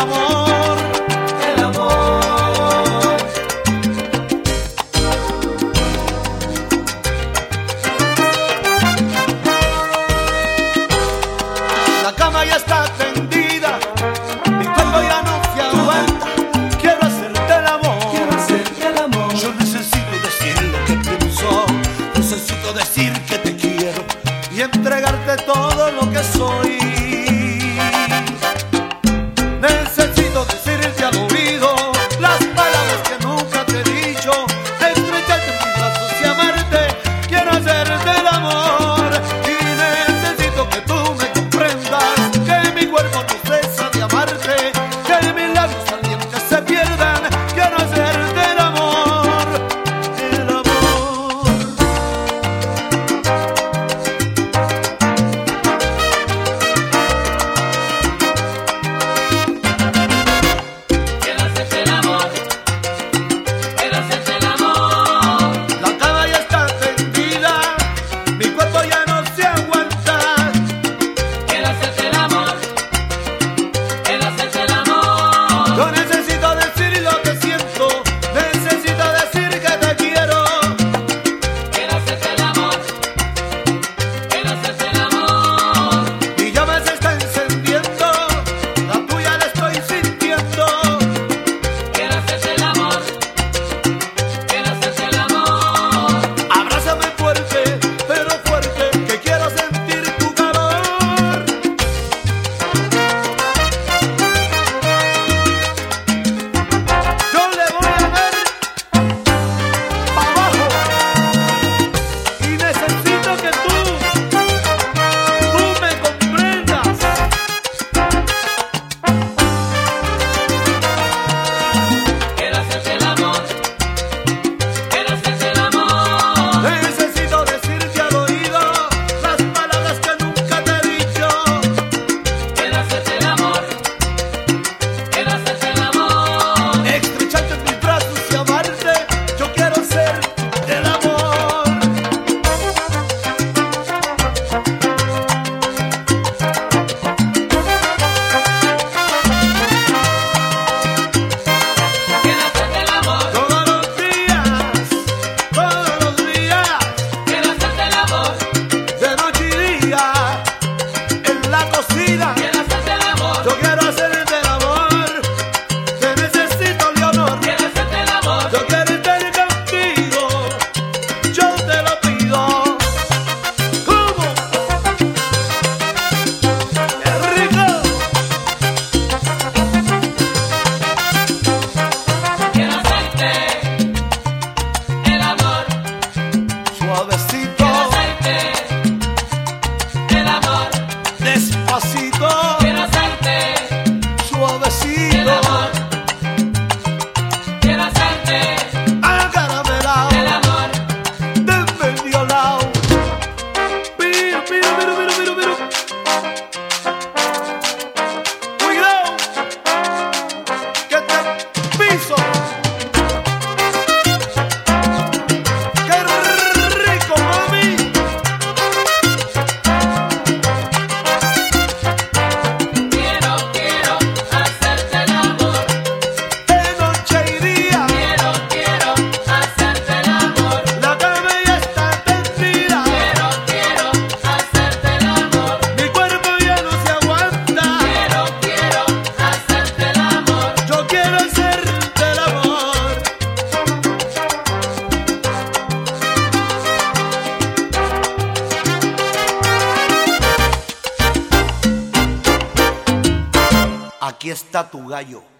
amor, el amor. La cama ya está tendida, mi cuerpo ya no se aguanta. Quiero hacerte el amor, quiero hacerte el amor. Yo necesito decir lo que pienso, necesito decir que te quiero y entregarte todo lo que soy. Necesito decirte al oído las palabras que nunca te he dicho, estrecharte en mis brazos y amarte. Quiero hacerte el amor y necesito que tú me comprendas, que mi cuerpo no cesa de amarte, que mis labios ardientes se pierdan. Quiero hacerte el amor, el amor. Quiero hacerte el amor, quiero hacerte el amor. La cama ya está tendida, mi cuerpo ya no se aguanta. Quiero hacerte el amor, quiero hacerte el amor. Yo necesito decir lo que siento, necesito decir que te quiero. Quiero hacerte el amor, quiero hacerte el amor. Mi llama se está encendiendo, la tuya la estoy sintiendo. Quiero hacerte el amor, quiero hacerte el amor. Abrázame fuerte, pero fuerte, que quiero sentir tu calor. Yo le voy a dar pa' abajo y necesito que tú me comprendas. Quiero hacerte el amor, quiero hacerte el amor. Necesito decirte al oído las palabras que nunca te he dicho. Quiero hacerte el amor, quiero hacerte el amor. Estrecharte en mis brazos y amarte. Yo quiero ser el amor. Quiero hacerte el amor, Todos los días, quiero hacerte el amor. de noche y día, en la cocina. Quiero hacerte el amor, Yo quiero hacerte el amor. Te necesito, Leonor. quiero hacerte el amor. Yo quiero estar contigo. Yo te lo pido. ¿Cómo? ¡Qué rico! Quiero hacerte el amor, Suavecito, quiero hacerte el amor. despacito, Quiero hacerte el suavecito, amor, quiero hacerte acaramelao, el amor. de medio lado. Piro, piro, piro, piro, piro, piro. Cuidado, que te piso. ¡Qué rico, mami! Quiero hacerte el amor. De noche y día, Quiero hacerte el amor. la cama ya está tendida. Quiero hacerte el amor. Mi cuerpo ya no se aguanta. Quiero hacerte el amor. Yo quiero hacerte el amor. Aquí está tu gallo.